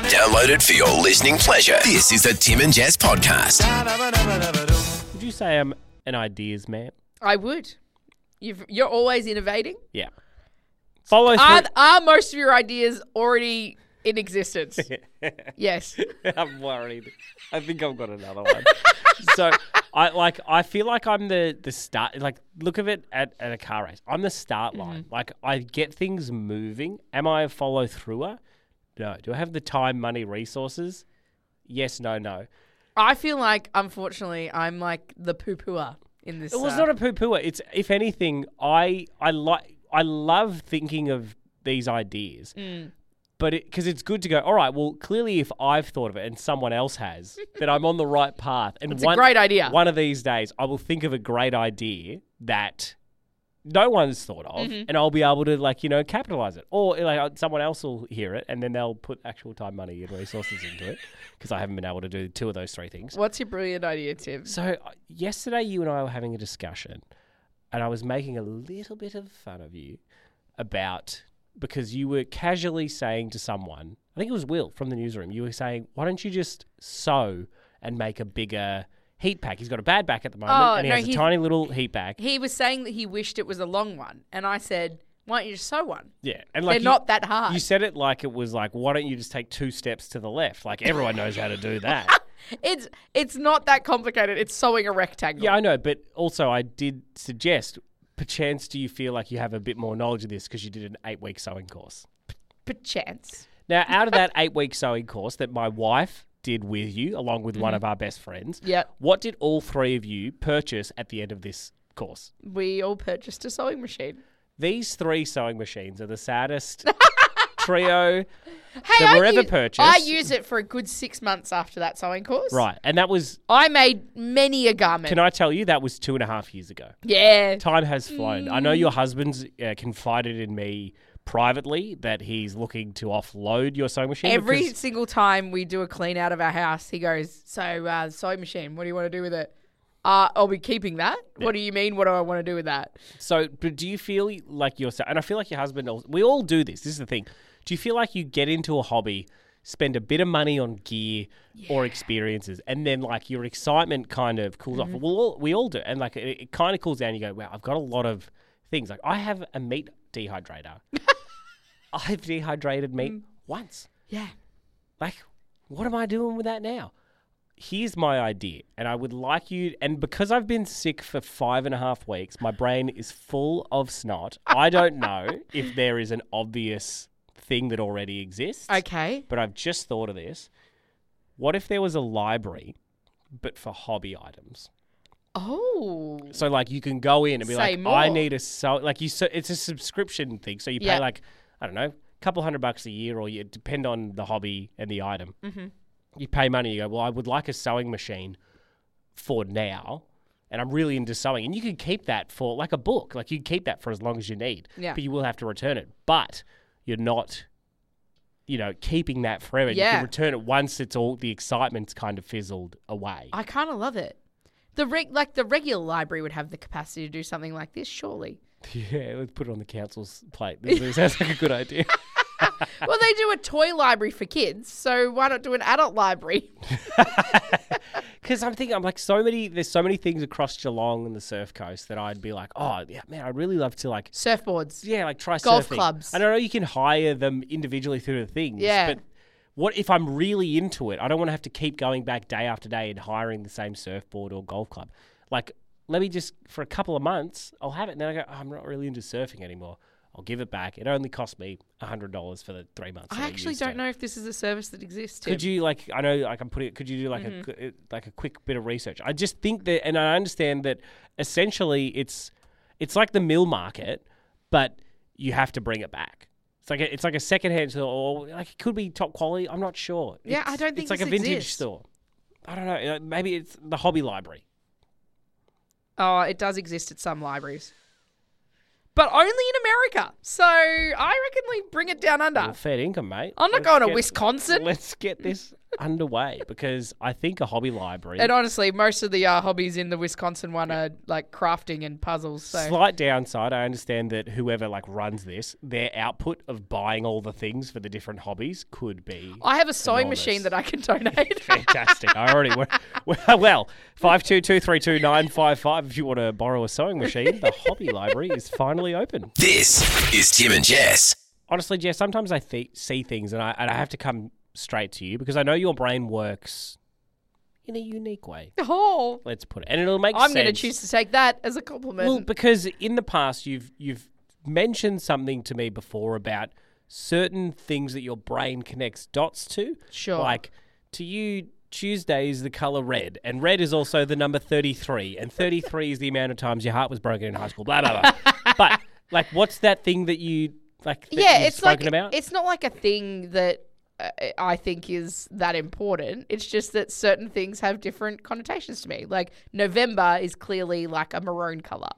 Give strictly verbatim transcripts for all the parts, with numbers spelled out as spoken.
Download it for your listening pleasure. This is the Tim and Jess podcast. Would you say I'm an ideas man? I would. You've, you're always innovating. Yeah. Follow Are, through. are most of your ideas already in existence? Yes. I'm worried. I think I've got another one. So I like. I feel like I'm the the start. Like, look of it at, at a car race. I'm the start line. Mm-hmm. Like, I get things moving. Am I a follow througher? No. Do I have the time, money, resources? Yes. No. No. I feel like, unfortunately, I'm like the poo-pooer in this. It was uh, not a poo pooer. It's, if anything, I I like I love thinking of these ideas. Mm. But because it, it's good to go, all right, well, clearly if I've thought of it and someone else has, then I'm on the right path. And It's one, a great idea. One of these days, I will think of a great idea that no one's thought of, Mm-hmm. and I'll be able to, like, you know, capitalize it. Or like someone else will hear it, and then they'll put actual time, money, and resources into it, because I haven't been able to do two of those three things. What's your brilliant idea, Tim? So uh, yesterday, you and I were having a discussion, and I was making a little bit of fun of you about... because you were casually saying to someone, I think it was Will from the newsroom, you were saying, why don't you just sew and make a bigger heat pack? He's got a bad back at the moment, Oh, and he no, has a he's- tiny little heat pack. He was saying that he wished it was a long one. And I said, why don't you just sew one? Yeah. And like They're you- not that hard. You said it like it was like, why don't you just take two steps to the left? Like, everyone knows how to do that. It's it's not that complicated. It's sewing a rectangle. Yeah, I know. But also I did suggest, perchance do you feel like you have a bit more knowledge of this because you did an eight-week sewing course? Perchance. Now, out of that eight-week sewing course that my wife did with you, along with one of our best friends, Yep. what did all three of you purchase at the end of this course? We all purchased a sewing machine. These three sewing machines are the saddest trio Hey, that I were ever u- purchased. I used it for a good six months after that sewing course. Right, and that was, I made many a garment. can I tell you, that was two and a half years ago. Yeah. Time has flown. I know your husband's uh, confided in me privately that he's looking to offload your sewing machine. Every because- single time we do a clean out of our house, he goes, so uh, sewing machine, what do you want to do with it? Uh, I'll be keeping that. What do you mean? What do I want to do with that? So, but do you feel like you're, and I feel like your husband, also, we all do this. This is the thing. Do you feel like you get into a hobby, spend a bit of money on gear or experiences, and then like your excitement kind of cools Mm-hmm. off? Well, all, we all do. And like it, it kind of cools down. You go, wow, I've got a lot of things. Like I have a meat dehydrator. I've dehydrated meat Mm. once. Yeah. Like, what am I doing with that now? Here's my idea, and I would like you, and because I've been sick for five and a half weeks, my brain is full of snot. I don't know if there is an obvious thing that already exists. Okay. But I've just thought of this. What if there was a library, but for hobby items? Oh. So, like, you can go in and be Say like, more. I need a, so, like, you. So it's a subscription thing. So you pay, Yeah. like, I don't know, a couple hundred bucks a year, or you depend on the hobby and the item. Mm-hmm. You pay money, you go, well, I would like a sewing machine for now, and I'm really into sewing. And you can keep that for, like a book. Like, you can keep that for as long as you need. Yeah. But you will have to return it. But you're not, you know, keeping that forever. You Yeah. can return it once it's all, the excitement's kind of fizzled away. I kind of love it. The reg- like the regular library would have the capacity to do something like this, surely. Yeah, let's put it on the council's plate. This, this sounds like a good idea. Well, they do a toy library for kids, so why not do an adult library? Because I'm thinking, I'm like, so many, there's so many things across Geelong and the Surf Coast that I'd be like, oh, yeah, man, I'd really love to, like, Surfboards. yeah, like try Golf surfing. clubs. And I know you can hire them individually through the things. Yeah. But what if I'm really into it? I don't want to have to keep going back day after day and hiring the same surfboard or golf club. Like, let me just, for a couple of months, I'll have it. And then I go, oh, I'm not really into surfing anymore. I'll give it back. It only cost me one hundred dollars for the three months. that I actually used don't it. know if this is a service that exists. Tim. Could you, like, I know, like, I'm putting it, could you do, like, Mm-hmm. a qu- like a quick bit of research? I just think that, and I understand that essentially it's, it's like the mill market, but you have to bring it back. It's like a, it's like a secondhand store, or like it could be top quality. I'm not sure. Yeah, It's- I don't think it's like this a vintage exists. store. I don't know. uh, Maybe it's the hobby library. Oh, it does exist at some libraries. But only in America. So I reckon we bring it down under. Well, fair income, mate. I'm not Let's going to get- Wisconsin. Let's get this underway because I think a hobby library. And honestly, most of the uh, hobbies in the Wisconsin one are like crafting and puzzles. So Slight downside, I understand that whoever like runs this, their output of buying all the things for the different hobbies could be. I have a sewing enormous. machine that I can donate. Fantastic. I already well, well five two two three two nine five five if you want to borrow a sewing machine. The hobby library is finally open. This is Tim and Jess. Honestly, Jess, sometimes I th- see things and I, and I have to come straight to you because I know your brain works in a unique way. Oh, Let's put it. And it'll make I'm sense. going to choose to take that as a compliment. Well, because in the past you've you've mentioned something to me before about certain things that your brain connects dots to. Sure. Like to you, Tuesday is the color red, and red is also the number thirty-three, and thirty-three is the amount of times your heart was broken in high school. Blah blah blah. But like, what's that thing that you like? That yeah, you've it's spoken like about. it's not like a thing that uh, I think is that important. It's just that certain things have different connotations to me. Like November is clearly like a maroon color.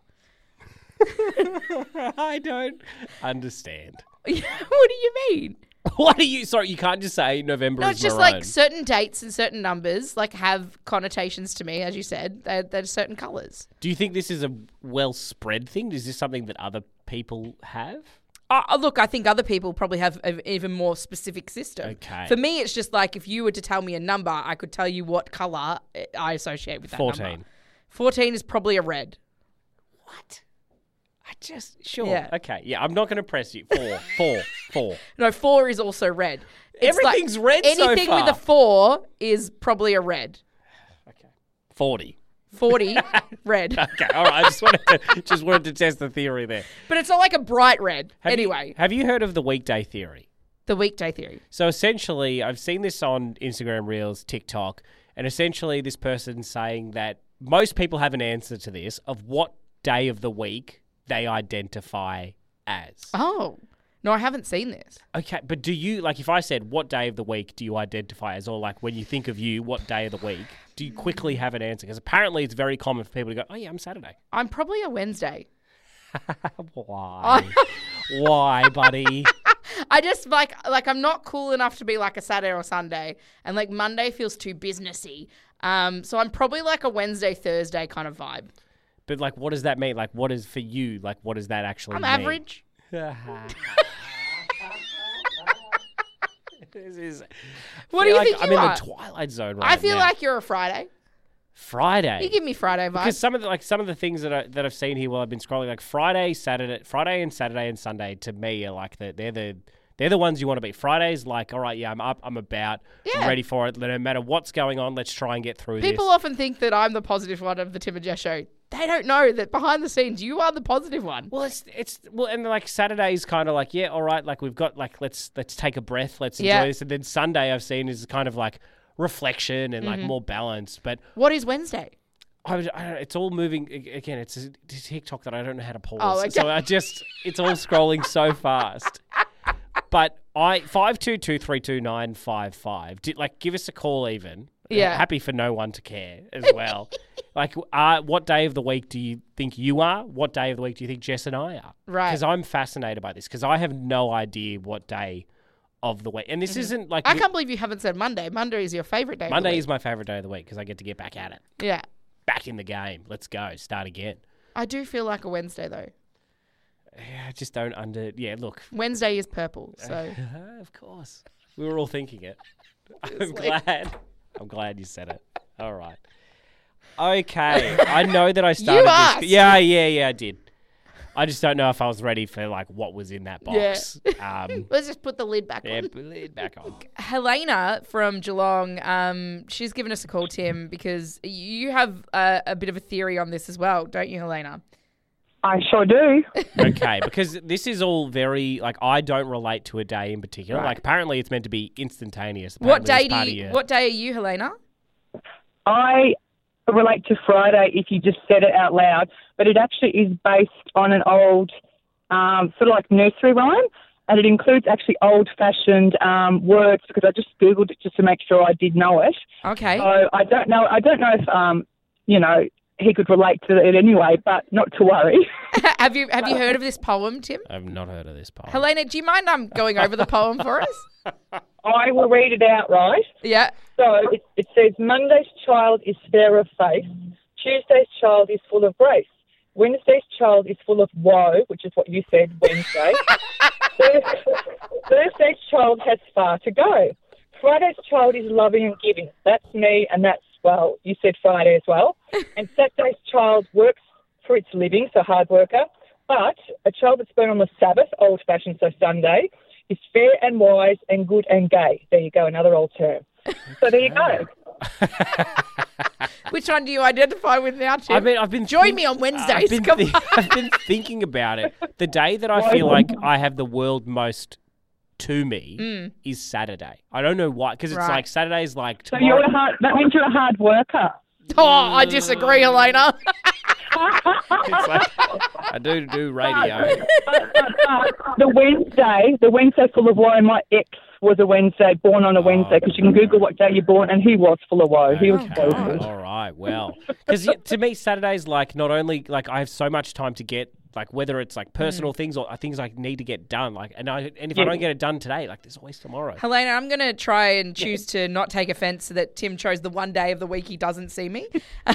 I don't understand. What do you mean? What are you? Sorry, you can't just say November No, is it's just maroon. like certain dates and certain numbers like have connotations to me, as you said. They're, they're certain colors. Do you think this is a well spread thing? Is this something that other people have? Uh, look, I think other people probably have an even more specific system. Okay. For me, it's just like if you were to tell me a number, I could tell you what color I associate with that Fourteen. number. fourteen is probably a red. What? I just sure. Yeah. Okay. Yeah, I'm not going to press you. Four, four, four. No, four is also red. It's Everything's red so Anything far. with a four is probably a red. Okay. Forty. forty, red. Okay. All right. I just wanted to just wanted to test the theory there. But it's not like a bright red. Have anyway, you, have you heard of the weekday theory? the weekday theory. So essentially, I've seen this on Instagram Reels, TikTok, and essentially this person's saying that most people have an answer to this of what day of the week they identify as. Oh. No, I haven't seen this. Okay, but do you, like if I said, what day of the week do you identify as, or like when you think of you, what day of the week, do you quickly have an answer? Because apparently it's very common for people to go, oh yeah, I'm Saturday. I'm probably a Wednesday. Why? Why, buddy? I just like like I'm not cool enough to be like a Saturday or Sunday, and like Monday feels too businessy. Um, so I'm probably like a Wednesday, Thursday kind of vibe. But like, what does that mean? Like, what is for you? Like, what does that actually I'm mean? average. This is, What do you like think I'm you in are? the twilight zone right I feel now. like you're a Friday. Friday. You give me Friday Because vibes. some of the like some of the things that I that I've seen here while I've been scrolling, like Friday, Saturday, Friday and Saturday and Sunday, to me are like the they're the they're the ones you want to be. Friday's like, all right, yeah, I'm up, I'm about, Yeah. I'm ready for it. No matter what's going on, let's try and get through People this. often think that I'm the positive one of the Tim and Jess show. They don't know that behind the scenes, you are the positive one. Well, it's it's well, and like Saturday's kind of like, yeah, all right, like we've got like let's let's take a breath, let's enjoy Yeah. this, and then Sunday I've seen is kind of like reflection and Mm-hmm. like more balance. But What is Wednesday? I, would- I don't know, it's all moving a- again. It's a, it's a TikTok that I don't know how to pause. Oh, okay. So I just it's all scrolling so fast. But I five two two three two nine five five. Did like give us a call even. Yeah. Happy for no one to care as well. Like, uh, what day of the week do you think you are? What day of the week do you think Jess and I are? Right. Because I'm fascinated by this because I have no idea what day of the week. And this isn't like I can't believe you haven't said Monday. Monday is your favorite day. of the Monday week. is my favorite day of the week because I get to get back at it, Yeah. back in the game. Let's go, start again. I do feel like a Wednesday though. Yeah, I just don't under. Yeah, look. Wednesday is purple, so Of course, we were all thinking it. I'm Obviously. glad. I'm glad you said it. All right. Okay, I know that I started. asked. This, yeah, yeah, yeah, I did. I just don't know if I was ready for like what was in that Yeah. box. Um, let's just put the lid back yeah, on. put the lid back on. Helena from Geelong, um, she's given us a call, Tim, because you have a, a bit of a theory on this as well, don't you, Helena? I sure do. Okay, because this is all very like I don't relate to a day in particular. Right. Like apparently it's meant to be instantaneous. What Apparently day it's do part of you? your- What day are you, Helena? I relate to Friday if you just said it out loud, but it actually is based on an old um, sort of like nursery rhyme, and it includes actually old-fashioned um, words because I just Googled it just to make sure I did know it. Okay. So I don't know. I don't know if um, you know he could relate to it anyway, but not to worry. have you have you heard of this poem, Tim? I've not heard of this part. Helena, do you mind um going over the poem for us? I will read it out, right? Yeah. So it, it says Monday's child is fair of face. Tuesday's child is full of grace. Wednesday's child is full of woe, which is what you said, Wednesday. Thursday, Thursday's child has far to go. Friday's child is loving and giving. That's me, and that's, well, you said Friday as well. And Saturday's child works for its living, so hard worker. But a child that's born on the Sabbath, old-fashioned, so Sunday, is fair and wise and good and gay. There you go, another old term. So there you go. Which one do you identify with now, Tim? I mean, I've been Join think- me on Wednesdays. I've been, Come thi- on. I've been thinking about it. The day that I feel like I have the world most to me is Saturday. I don't know why, because it's Right. like Saturday is like So tomorrow. you're a hard, that means you're a hard worker. Oh, I disagree, Elena. It's like I do do radio. The Wednesday, the Wednesday full of woe, my ex was a Wednesday, born on a Wednesday, because you can Google what day you're born, and he was full of woe. He was Okay. woeful. All right. Well, because to me, Saturday's like not only like I have so much time to get like whether it's like personal things or things I need to get done. Like, and I and if I Yeah. don't get it done today, like there's always tomorrow. Helena, I'm going to try and choose to not take offence that Tim chose the one day of the week he doesn't see me.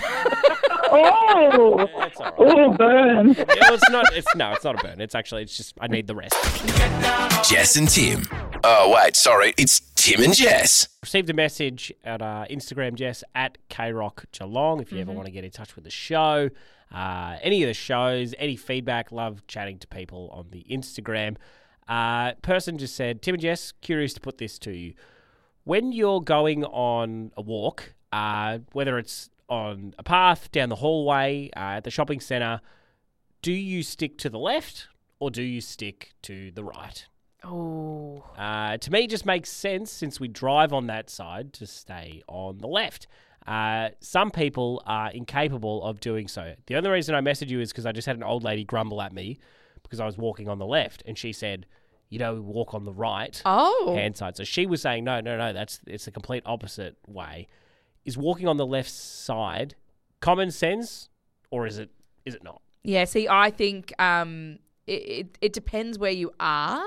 Oh, That's all right. oh, burn. Yeah, well, it's not. It's no. It's not a burn. It's actually. It's just. I need the rest. Jess and Tim. Oh, wait, sorry. It's Tim and Jess. Received a message at uh, Instagram, Jess, at K Rock Geelong. If you ever want to get in touch with the show, uh, any of the shows, any feedback, love chatting to people on the Instagram. Uh, person just said, Tim and Jess, curious to put this to you. When you're going on a walk, uh, whether it's on a path, down the hallway, uh, at the shopping centre, do you stick to the left or do you stick to the right? Oh. Uh, to me, it just makes sense since we drive on that side to stay on the left. Uh, some people are incapable of doing so. The only reason I messaged you is because I just had an old lady grumble at me because I was walking on the left, and she said, you know, walk on the right Oh. hand side. So she was saying, no, no, no, that's it's the complete opposite way. Is walking on the left side common sense, or is it is it not? Yeah, see, I think um, it, it, it depends where you are.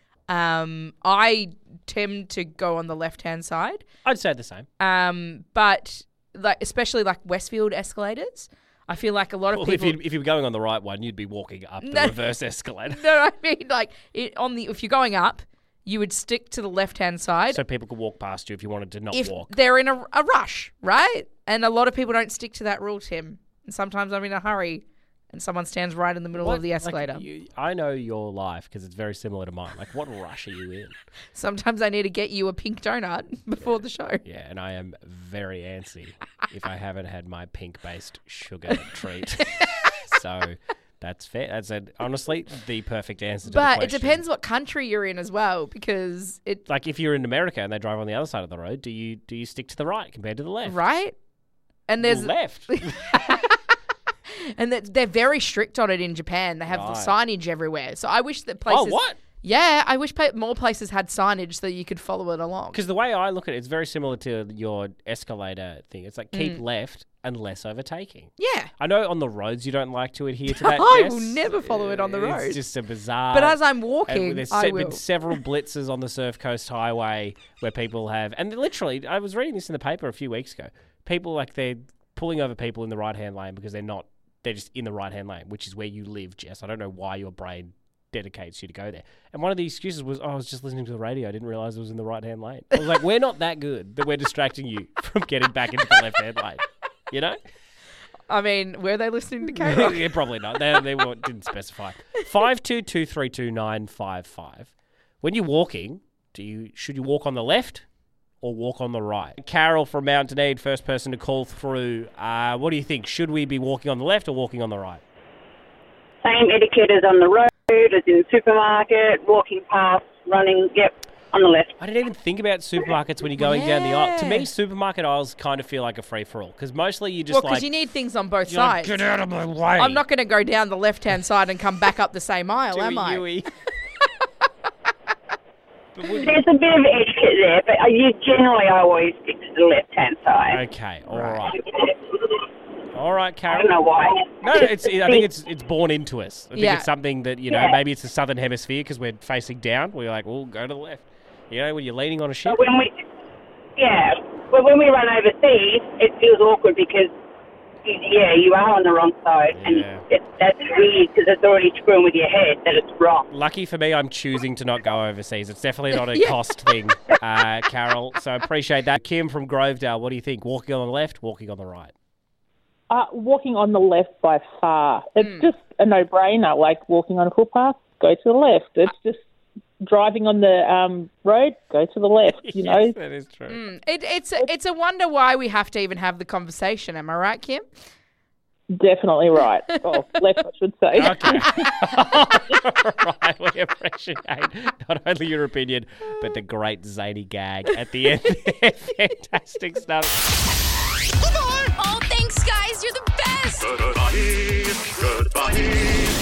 Um, I tend to go on the left-hand side, I'd say the same. um, but like especially like Westfield escalators, I feel like a lot of Well, if people. you if you were going on the right one, you'd be walking up the No. reverse escalator, No, I mean like it, on the if you're going up, you would stick to the left-hand side. so people could walk past you if you wanted to not if walk. they're in a, a rush, right? And a lot of people don't stick to that rule, Tim. And sometimes I'm in a hurry, and someone stands right in the middle What- of the escalator. Like, you, I know your life because it's very similar to mine. Like, what rush are you in? Sometimes I need to get you a pink donut before the show. Yeah, and I am very antsy if I haven't had my pink-based sugar treat. So that's fair. That's a, honestly the perfect answer to the But question. it depends what country you're in as well, because it Like, if you're in America and they drive on the other side of the road, do you do you stick to the right compared to the left? right. And Well, there's left. and that they're very strict on it in Japan. They have Right. signage everywhere. So I wish that places. Oh, what? Yeah, I wish pa- more places had signage so you could follow it along. Because the way I look at it, it's very similar to your escalator thing. It's like keep Mm. left and less overtaking. Yeah. I know on the roads you don't like to adhere to that. I Jess. will never follow it on the road. It's just a bizarre. But as I'm and walking, there's I se- will. been several blitzes on the Surf Coast Highway where people have, and literally, I was reading this in the paper a few weeks ago. People like they're pulling over people in the right hand lane because they're not. They're just in the right hand lane, which is where you live, Jess. I don't know why your brain dedicates you to go there. And one of the excuses was, oh, I was just listening to the radio. I didn't realize it was in the right hand lane. I was like, we're not that good that we're distracting you from getting back into the left hand lane. You know? I mean, were they listening to K Rock? Yeah, probably not. They, they wa- didn't specify. Five two two three two nine five five. When you're walking, do you should you walk on the left or walk on the right? Carol from Mount Dunedin, first person to call through. Uh, what do you think? Should we be walking on the left or walking on the right? Same etiquette as on the road, as in the supermarket, walking past, running, yep, on the left. I didn't even think about supermarkets when you're going down the aisle. To Yeah. me, supermarket aisles kind of feel like a free for all because mostly you just Well, because like you need things on both you're like, sides. get out of my way. I'm not going to go down the left-hand side and come back up the same aisle, am I? Dewey. But would- There's a bit of etiquette there, but uh, you generally always stick to the left-hand side. Okay, all right. All right, I Carol. don't know why. No, it's. I think it's it's born into us. I think Yeah. it's something that you know. Yeah. Maybe it's the southern hemisphere because we're facing down. We're like, well, go to the left. You know, when you're leaning on a ship. But when we, yeah, but when we run overseas, it feels awkward because, you, yeah, you are on the wrong side, Yeah. and it, that's weird because it's already screwing with your head that it's wrong. Lucky for me, I'm choosing to not go overseas. It's definitely not a Yeah. cost thing, uh, Carol. So appreciate that. Kim from Grovedale, what do you think? Walking on the left, walking on the right? Uh, walking on the left by far. It's Hmm. just a no-brainer, like walking on a footpath, go to the left. It's just driving on the um, road, go to the left, you know. Yes, that is true. Mm, it, it's, a, it's a wonder why we have to even have the conversation. Am I right, Kim? Definitely right. Oh, left, I should say. Okay. Right, we appreciate not only your opinion, but the great zany gag at the end. Fantastic stuff. Oh, thanks, guys. You're the best.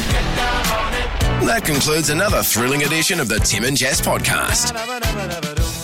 That concludes another thrilling edition of the Tim and Jess podcast.